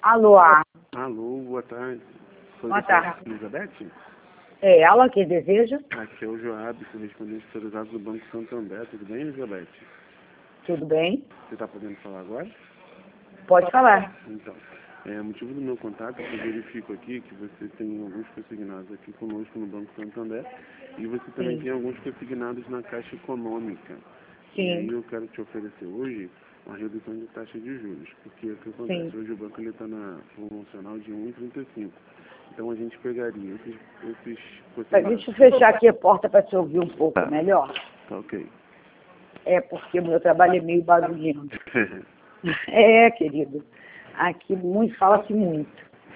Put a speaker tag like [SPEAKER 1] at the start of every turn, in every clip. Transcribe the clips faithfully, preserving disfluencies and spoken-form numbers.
[SPEAKER 1] Alô?
[SPEAKER 2] Alô, boa tarde. Sou
[SPEAKER 1] Boa tarde.
[SPEAKER 2] Elizabeth?
[SPEAKER 1] É ela que deseja?
[SPEAKER 2] Aqui é o Joab, correspondente autorizado do Banco Santander. Tudo bem, Elizabeth?
[SPEAKER 1] Tudo bem?
[SPEAKER 2] Você está podendo falar agora?
[SPEAKER 1] Pode falar.
[SPEAKER 2] Então, é, o motivo do meu contato é que eu verifico aqui que você tem alguns consignados aqui conosco no Banco Santander e você também
[SPEAKER 1] Sim.
[SPEAKER 2] tem alguns consignados na Caixa Econômica.
[SPEAKER 1] Sim.
[SPEAKER 2] E aí eu quero te oferecer hoje uma redução de taxa de juros, porque o que acontece?
[SPEAKER 1] Sim.
[SPEAKER 2] Hoje o banco está na promocional de um vírgula trinta e cinco. Então a gente pegaria esses, esses consignados.
[SPEAKER 1] Deixa eu fechar aqui a porta para te ouvir um pouco
[SPEAKER 2] Tá.
[SPEAKER 1] melhor.
[SPEAKER 2] Tá ok.
[SPEAKER 1] É porque o meu trabalho é meio barulhento. É, querido. Aqui muito, fala-se muito.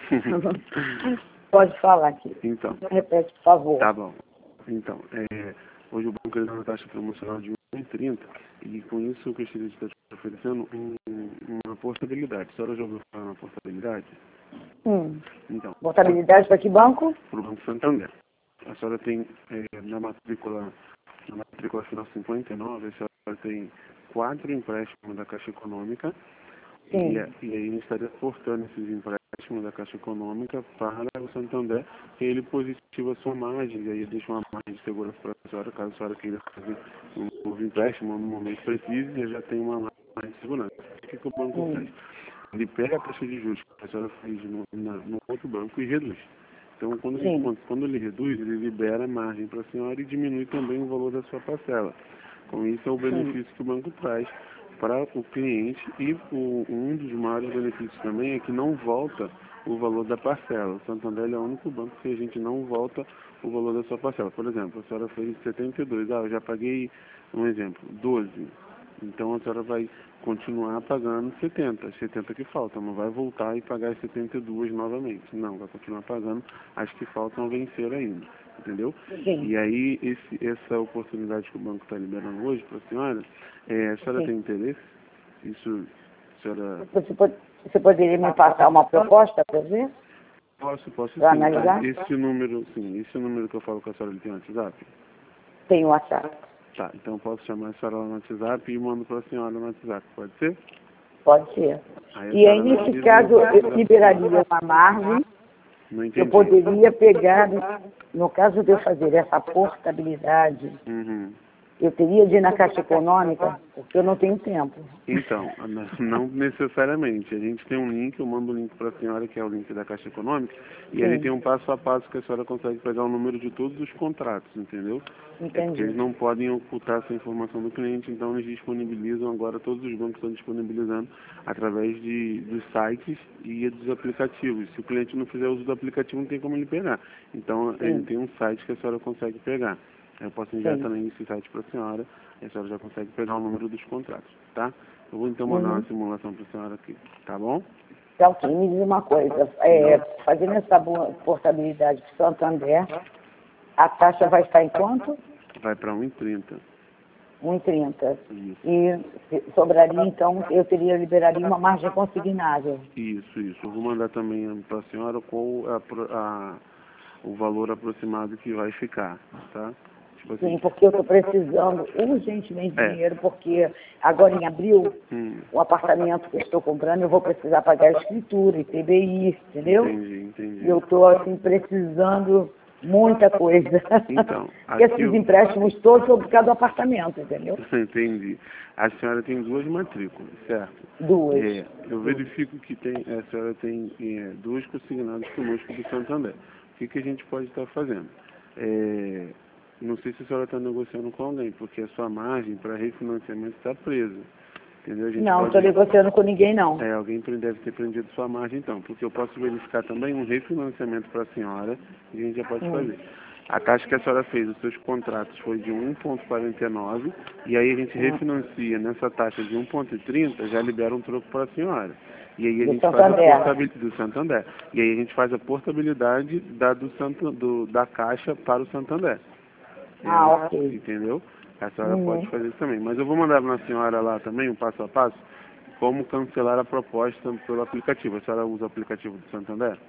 [SPEAKER 1] Pode falar aqui.
[SPEAKER 2] Então,
[SPEAKER 1] Repete, por favor.
[SPEAKER 2] tá bom. Então, é, hoje o banco está na taxa promocional de um vírgula trinta e com isso eu gostaria de estar te oferecendo um, uma portabilidade. A senhora já ouviu falar na portabilidade?
[SPEAKER 1] Hum.
[SPEAKER 2] Então,
[SPEAKER 1] Portabilidade para que banco?
[SPEAKER 2] para o Banco Santander. A senhora tem é, na matrícula, na matrícula final cinquenta e nove, a senhora tem quatro empréstimos da Caixa Econômica.
[SPEAKER 1] Sim.
[SPEAKER 2] E, a- e aí a gente estaria portando esses empréstimos da Caixa Econômica para o Santander, e ele positiva a sua margem, e aí deixa uma margem de segurança para a senhora, caso a senhora queira fazer um novo empréstimo no momento preciso, e já tem uma margem de segurança. O que, que o banco
[SPEAKER 1] Hum.
[SPEAKER 2] faz? Ele pega a taxa de juros que a senhora fez no, na, no outro banco e reduz. Então, quando, a gente,
[SPEAKER 1] Sim.
[SPEAKER 2] quando, quando ele reduz, ele libera a margem para a senhora e diminui também o valor da sua parcela. Com isso, é o benefício que o banco traz para o cliente e o, um dos maiores benefícios também é que não volta o valor da parcela. O Santander é o único banco que a gente não volta o valor da sua parcela. Por exemplo, a senhora fez setenta e dois, ah, eu já paguei, um exemplo, doze. Então a senhora vai continuar pagando setenta, setenta que faltam, não vai voltar e pagar as setenta e dois novamente. Não, vai continuar pagando as que faltam vencer ainda, entendeu?
[SPEAKER 1] Sim.
[SPEAKER 2] E aí esse, essa oportunidade que o banco está liberando hoje para a senhora, é, a senhora
[SPEAKER 1] Sim.
[SPEAKER 2] tem interesse? Isso, a senhora...
[SPEAKER 1] Você, pode, você poderia me passar uma proposta para ver?
[SPEAKER 2] Posso, posso sim.
[SPEAKER 1] Para analisar?
[SPEAKER 2] Esse número, sim, esse número que eu falo com a senhora, ele tem WhatsApp?
[SPEAKER 1] Tem o WhatsApp.
[SPEAKER 2] Tá, então eu posso chamar a senhora lá no WhatsApp e mando para a senhora no WhatsApp, pode ser?
[SPEAKER 1] Pode ser.
[SPEAKER 2] Aí a
[SPEAKER 1] E aí,
[SPEAKER 2] senhora
[SPEAKER 1] nesse
[SPEAKER 2] analisa
[SPEAKER 1] caso,
[SPEAKER 2] e eu
[SPEAKER 1] eu liberaria uma margem.
[SPEAKER 2] Não
[SPEAKER 1] Eu
[SPEAKER 2] entendi.
[SPEAKER 1] poderia pegar, no caso de eu fazer essa portabilidade,
[SPEAKER 2] Uhum.
[SPEAKER 1] eu teria de ir na Caixa Econômica, porque eu não tenho tempo.
[SPEAKER 2] Então, não necessariamente. A gente tem um link, eu mando o link para a senhora, que é o link da Caixa Econômica, e ali
[SPEAKER 1] Sim.
[SPEAKER 2] tem um passo a passo que a senhora consegue pegar o número de todos os contratos, entendeu? É porque eles
[SPEAKER 1] Entendi.
[SPEAKER 2] não podem ocultar essa informação do cliente, então eles disponibilizam agora, todos os bancos estão disponibilizando através de, dos sites e dos aplicativos. Se o cliente não fizer uso do aplicativo, não tem como ele pegar. Então, ele
[SPEAKER 1] Sim.
[SPEAKER 2] tem um site que a senhora consegue pegar. Eu posso enviar
[SPEAKER 1] Sim.
[SPEAKER 2] também esse site para a senhora, e a senhora já consegue pegar o número dos contratos, tá? Eu vou então mandar
[SPEAKER 1] Uhum.
[SPEAKER 2] uma simulação para a senhora aqui, tá bom?
[SPEAKER 1] Então, ok, me diz uma coisa. É, fazendo essa boa portabilidade para o Santander, a taxa vai estar em quanto?
[SPEAKER 2] Vai para um e trinta.
[SPEAKER 1] um e trinta.
[SPEAKER 2] Isso,
[SPEAKER 1] E se- sobraria, então, eu teria, liberaria uma margem consignável.
[SPEAKER 2] isso, isso. Eu vou mandar também para a senhora qual a, pro- a, o valor aproximado que vai ficar, tá? Tipo assim,
[SPEAKER 1] Sim, porque eu estou precisando urgentemente de
[SPEAKER 2] é.
[SPEAKER 1] dinheiro, porque agora em abril,
[SPEAKER 2] Hum,
[SPEAKER 1] o apartamento que eu estou comprando, eu vou precisar pagar a escritura, I P B I, entendeu?
[SPEAKER 2] entendi, entendi.
[SPEAKER 1] E eu estou, assim, precisando muita coisa.
[SPEAKER 2] Então,
[SPEAKER 1] Porque
[SPEAKER 2] aqui
[SPEAKER 1] esses
[SPEAKER 2] eu...
[SPEAKER 1] empréstimos todos são por causa do apartamento, entendeu?
[SPEAKER 2] Entendi. A senhora tem duas matrículas, certo?
[SPEAKER 1] Duas.
[SPEAKER 2] É, eu verifico que tem, a senhora tem é, duas consignadas conosco do Santander. O que, que a gente pode estar fazendo? É, não sei se a senhora está negociando com alguém, porque a sua margem para refinanciamento está presa. Entendeu? A gente
[SPEAKER 1] Não, não
[SPEAKER 2] pode,
[SPEAKER 1] estou negociando com ninguém, não.
[SPEAKER 2] é, alguém deve ter prendido sua margem então, porque eu posso verificar também um refinanciamento para a senhora, e a gente já pode
[SPEAKER 1] Hum.
[SPEAKER 2] fazer. A taxa que a senhora fez, os seus contratos, foi de um vírgula quarenta e nove, e aí a gente
[SPEAKER 1] Hum.
[SPEAKER 2] refinancia nessa taxa de um vírgula trinta, já libera um troco para a senhora. E aí a
[SPEAKER 1] Do
[SPEAKER 2] gente faz a
[SPEAKER 1] Santander.
[SPEAKER 2] portabilidade do Santander. E aí a gente faz a portabilidade da, do Santo, do, da Caixa para o Santander.
[SPEAKER 1] Ah,
[SPEAKER 2] É,
[SPEAKER 1] ok.
[SPEAKER 2] entendeu? A senhora
[SPEAKER 1] Uhum.
[SPEAKER 2] pode fazer isso também. Mas eu vou mandar na senhora lá também, um passo a passo, como cancelar a proposta pelo aplicativo. A senhora usa o aplicativo do Santander?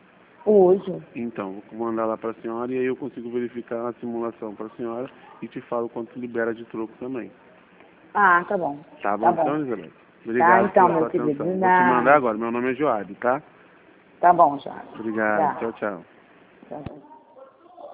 [SPEAKER 1] Uso.
[SPEAKER 2] Então, vou mandar lá para a senhora e aí eu consigo verificar a simulação para a senhora e te falo quanto libera de troco também.
[SPEAKER 1] Ah, tá bom.
[SPEAKER 2] Tá bom
[SPEAKER 1] Tá
[SPEAKER 2] então,
[SPEAKER 1] bom.
[SPEAKER 2] Elizabeth? Obrigado
[SPEAKER 1] tá, então,
[SPEAKER 2] pela
[SPEAKER 1] meu
[SPEAKER 2] sua
[SPEAKER 1] querido,
[SPEAKER 2] atenção.
[SPEAKER 1] de
[SPEAKER 2] Vou te
[SPEAKER 1] nada.
[SPEAKER 2] mandar agora. Meu nome é Joab, tá?
[SPEAKER 1] Tá bom, já.
[SPEAKER 2] Obrigado.
[SPEAKER 1] Tá.
[SPEAKER 2] Tchau, tchau.
[SPEAKER 1] Tá bom.